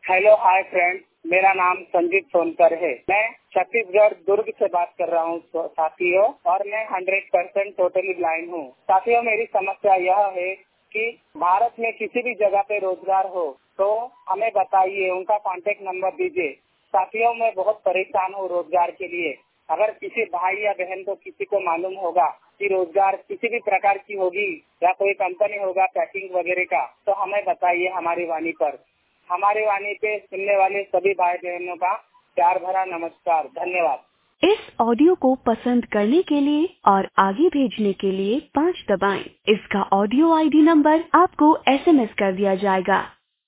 Hello hi friend, मेरा नाम संजीत सोनकर है। मैं छत्तीसगढ़ दुर्ग से बात कर रहा हूँ साथियों, और मैं 100% टोटली ब्लाइंड हूँ। साथियों, मेरी समस्या यह है कि भारत में किसी भी जगह पे रोजगार हो तो हमें बताइए, उनका कांटेक्ट नंबर दीजिए। साथियों, मैं बहुत परेशान हूँ रोजगार के लिए। अगर किसी भाई या बहन को किसी को मालूम होगा कि रोजगार किसी भी प्रकार की होगी या कोई कंपनी होगा पैकिंग वगैरह का, तो हमें बताइए हमारी वाणी पर। हमारी वाणी पे सुनने वाले सभी भाई बहनों का प्यार भरा नमस्कार, धन्यवाद। इस ऑडियो को पसंद करने के लिए और आगे भेजने के लिए 5 दबाएं। इसका ऑडियो आईडी नंबर आपको SMS कर दिया जाएगा।